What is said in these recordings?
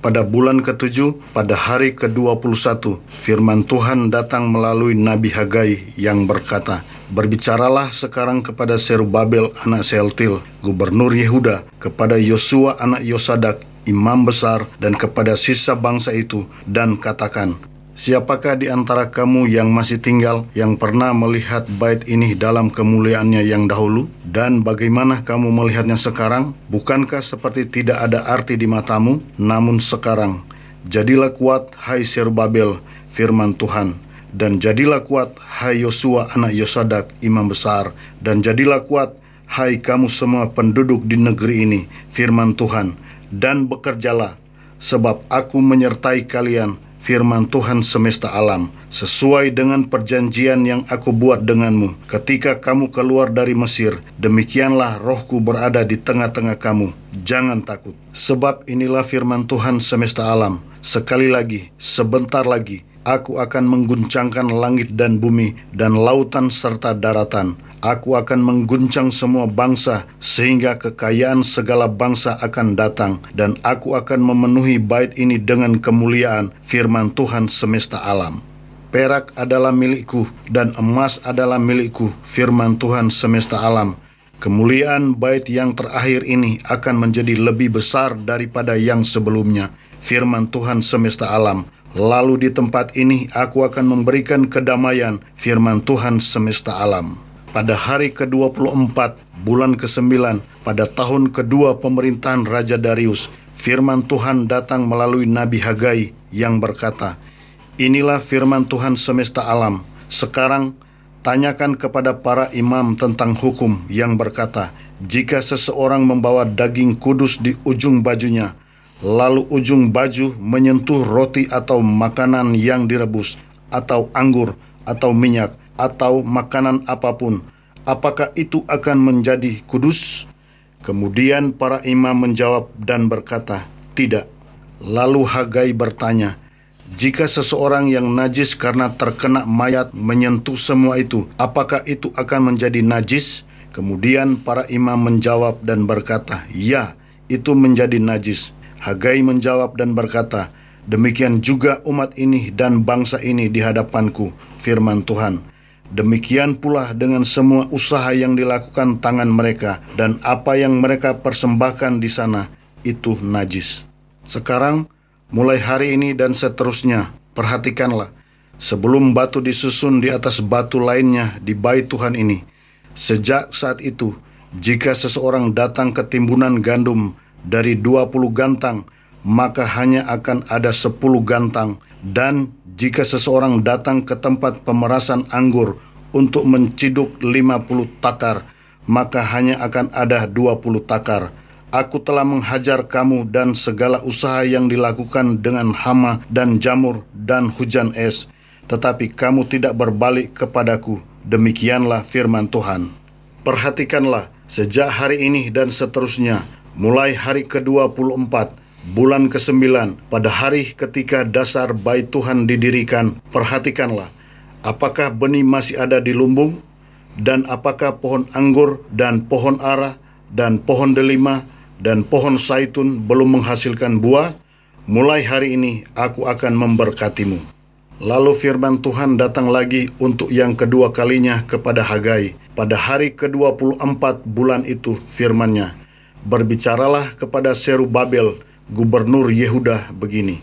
pada bulan ke-7, pada hari ke-21, firman Tuhan datang melalui Nabi Hagai yang berkata, "Berbicaralah sekarang kepada Zerubabel anak Sealtiel, gubernur Yehuda, kepada Yosua anak Yosadak, imam besar, dan kepada sisa bangsa itu, dan katakan, siapakah di antara kamu yang masih tinggal, yang pernah melihat bait ini dalam kemuliaannya yang dahulu? Dan bagaimana kamu melihatnya sekarang? Bukankah seperti tidak ada arti di matamu? Namun sekarang, jadilah kuat, hai Zerubabel, firman Tuhan. Dan jadilah kuat, hai Yosua anak Yosadak, imam besar. Dan jadilah kuat, hai kamu semua penduduk di negeri ini, firman Tuhan. Dan bekerjalah, sebab aku menyertai kalian, firman Tuhan semesta alam, sesuai dengan perjanjian yang aku buat denganmu ketika kamu keluar dari Mesir. Demikianlah rohku berada di tengah-tengah kamu. Jangan takut, sebab inilah firman Tuhan semesta alam. Sekali lagi, sebentar lagi, aku akan mengguncangkan langit dan bumi dan lautan serta daratan. Aku akan mengguncang semua bangsa sehingga kekayaan segala bangsa akan datang, dan aku akan memenuhi bait ini dengan kemuliaan, firman Tuhan semesta alam. Perak adalah milikku dan emas adalah milikku, firman Tuhan semesta alam. Kemuliaan bait yang terakhir ini akan menjadi lebih besar daripada yang sebelumnya, firman Tuhan semesta alam. Lalu di tempat ini aku akan memberikan kedamaian, firman Tuhan semesta alam. Pada hari ke-24, bulan ke-9, pada tahun kedua pemerintahan Raja Darius, firman Tuhan datang melalui Nabi Hagai yang berkata, "Inilah firman Tuhan semesta alam. Sekarang, tanyakan kepada para imam tentang hukum yang berkata, jika seseorang membawa daging kudus di ujung bajunya, lalu ujung baju menyentuh roti atau makanan yang direbus, atau anggur, atau minyak, atau makanan apapun, apakah itu akan menjadi kudus?" Kemudian para imam menjawab dan berkata, "Tidak." Lalu Hagai bertanya, "Jika seseorang yang najis karena terkena mayat menyentuh semua itu, apakah itu akan menjadi najis?" Kemudian para imam menjawab dan berkata, "Ya, itu menjadi najis." Hagai menjawab dan berkata, "Demikian juga umat ini dan bangsa ini di hadapanku, firman Tuhan. Demikian pula dengan semua usaha yang dilakukan tangan mereka, dan apa yang mereka persembahkan di sana, itu najis. Sekarang, mulai hari ini dan seterusnya, perhatikanlah, sebelum batu disusun di atas batu lainnya di bait Tuhan ini. Sejak saat itu, jika seseorang datang ke timbunan gandum dari 20 gantang, maka hanya akan ada 10 gantang. Dan jika seseorang datang ke tempat pemerasan anggur untuk menciduk 50 takar, maka hanya akan ada 20 takar. Aku telah menghajar kamu dan segala usaha yang dilakukan dengan hama dan jamur dan hujan es, tetapi kamu tidak berbalik kepadaku. Demikianlah firman Tuhan. Perhatikanlah, sejak hari ini dan seterusnya, mulai hari ke-24, bulan ke-9, pada hari ketika dasar bait Tuhan didirikan, perhatikanlah, apakah benih masih ada di lumbung, dan apakah pohon anggur dan pohon ara dan pohon delima dan pohon zaitun belum menghasilkan buah. Mulai hari ini aku akan memberkatimu." Lalu firman Tuhan datang lagi untuk yang kedua kalinya kepada Hagai. Pada hari ke-24 bulan itu firman-Nya, "Berbicaralah kepada Zerubabel, gubernur Yehuda, begini,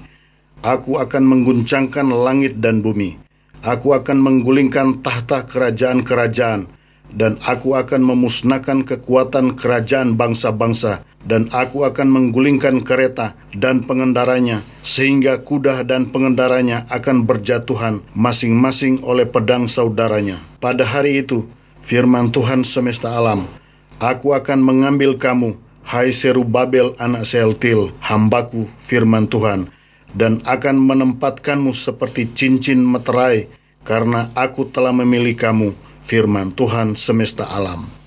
aku akan mengguncangkan langit dan bumi. Aku akan menggulingkan tahta kerajaan-kerajaan, dan aku akan memusnahkan kekuatan kerajaan bangsa-bangsa, dan aku akan menggulingkan kereta dan pengendaranya, sehingga kuda dan pengendaranya akan berjatuhan masing-masing oleh pedang saudaranya. Pada hari itu, firman Tuhan semesta alam, aku akan mengambil kamu, hai Zerubabel anak Sealtiel, hambaku, firman Tuhan, dan akan menempatkanmu seperti cincin meterai, karena aku telah memilih kamu, firman Tuhan semesta alam."